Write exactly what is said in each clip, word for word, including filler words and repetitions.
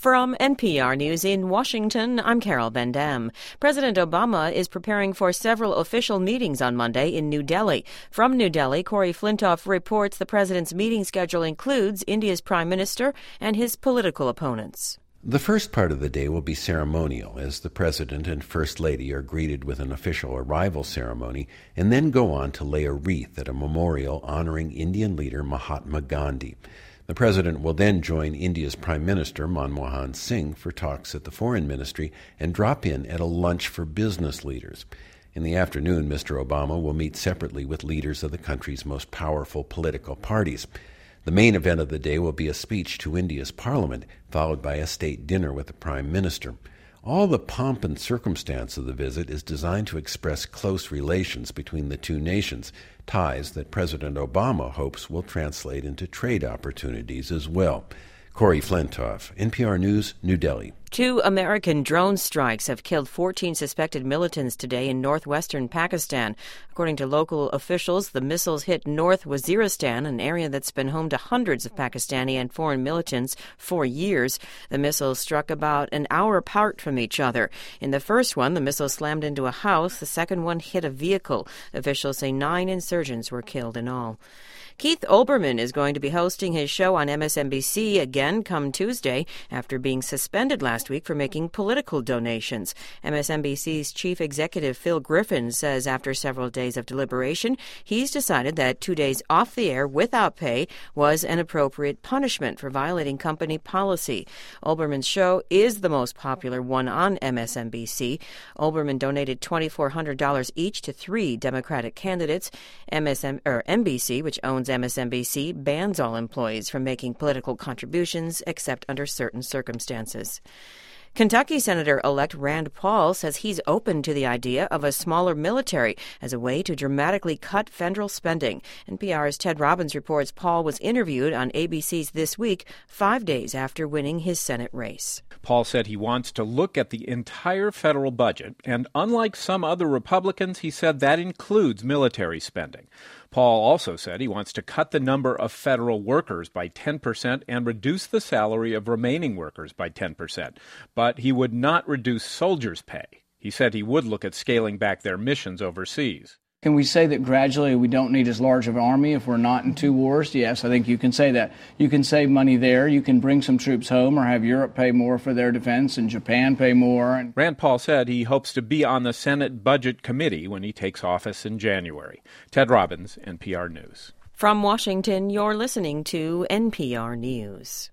From N P R News in Washington, I'm Carol Ben-Dem. President Obama is preparing for several official meetings on Monday in New Delhi. From New Delhi, Corey Flintoff reports the president's meeting schedule includes India's prime minister and his political opponents. The first part of the day will be ceremonial, as the President and First Lady are greeted with an official arrival ceremony and then go on to lay a wreath at a memorial honoring Indian leader Mahatma Gandhi. The President will then join India's Prime Minister Manmohan Singh for talks at the Foreign Ministry and drop in at a lunch for business leaders. In the afternoon, Mister Obama will meet separately with leaders of the country's most powerful political parties. The main event of the day will be a speech to India's Parliament, followed by a state dinner with the Prime Minister. All the pomp and circumstance of the visit is designed to express close relations between the two nations, ties that President Obama hopes will translate into trade opportunities as well. Corey Flintoff, N P R News, New Delhi. Two American drone strikes have killed fourteen suspected militants today in northwestern Pakistan. According to local officials, the missiles hit North Waziristan, an area that's been home to hundreds of Pakistani and foreign militants for years. The missiles struck about an hour apart from each other. In the first one, the missile slammed into a house. The second one hit a vehicle. Officials say nine insurgents were killed in all. Keith Olbermann is going to be hosting his show on M S N B C again come Tuesday after being suspended last week for making political donations. M S N B C's chief executive Phil Griffin says after several days of deliberation, he's decided that two days off the air without pay was an appropriate punishment for violating company policy. Olbermann's show is the most popular one on M S N B C. Olbermann donated two thousand four hundred dollars each to three Democratic candidates. M S N, or N B C, which owns M S N B C, bans all employees from making political contributions except under certain circumstances. Kentucky Senator-elect Rand Paul says he's open to the idea of a smaller military as a way to dramatically cut federal spending. N P R's Ted Robbins reports Paul was interviewed on A B C's This Week five days after winning his Senate race. Paul said he wants to look at the entire federal budget, and unlike some other Republicans, he said that includes military spending. Paul also said he wants to cut the number of federal workers by ten percent and reduce the salary of remaining workers by ten percent. But he would not reduce soldiers' pay. He said he would look at scaling back their missions overseas. Can we say that gradually we don't need as large of an army if we're not in two wars? Yes, I think you can say that. You can save money there. You can bring some troops home or have Europe pay more for their defense and Japan pay more. Rand Paul said he hopes to be on the Senate Budget Committee when he takes office in January. Ted Robbins, N P R News. From Washington, you're listening to N P R News.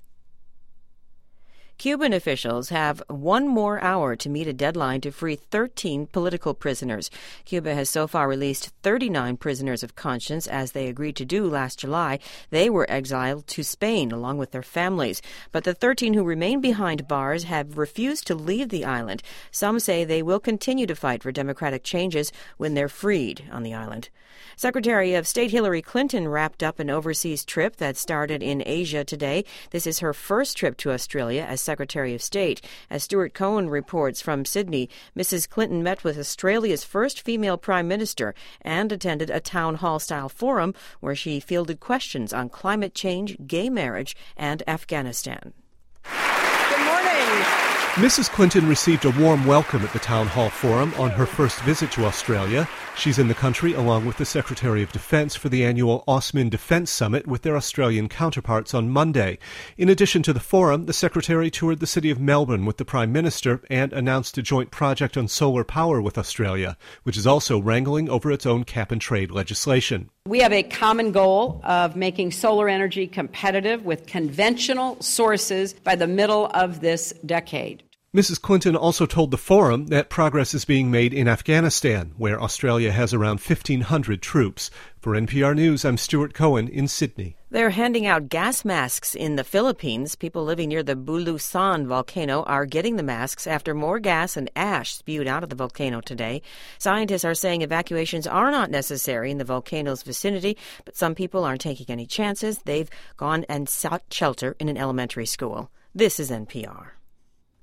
Cuban officials have one more hour to meet a deadline to free thirteen political prisoners. Cuba has so far released thirty-nine prisoners of conscience, as they agreed to do last July. They were exiled to Spain along with their families. But the thirteen who remain behind bars have refused to leave the island. Some say they will continue to fight for democratic changes when they're freed on the island. Secretary of State Hillary Clinton wrapped up an overseas trip that started in Asia today. This is her first trip to Australia as Secretary of State. As Stuart Cohen reports from Sydney, Missus Clinton met with Australia's first female prime minister and attended a town hall-style forum where she fielded questions on climate change, gay marriage, and Afghanistan. Good morning. Missus Clinton received a warm welcome at the Town Hall Forum on her first visit to Australia. She's in the country along with the Secretary of Defence for the annual Osman Defence Summit with their Australian counterparts on Monday. In addition to the forum, the Secretary toured the city of Melbourne with the Prime Minister and announced a joint project on solar power with Australia, which is also wrangling over its own cap-and-trade legislation. We have a common goal of making solar energy competitive with conventional sources by the middle of this decade. Missus Clinton also told the forum that progress is being made in Afghanistan, where Australia has around fifteen hundred troops. For N P R News, I'm Stuart Cohen in Sydney. They're handing out gas masks in the Philippines. People living near the Bulusan volcano are getting the masks after more gas and ash spewed out of the volcano today. Scientists are saying evacuations are not necessary in the volcano's vicinity, but some people aren't taking any chances. They've gone and sought shelter in an elementary school. This is N P R.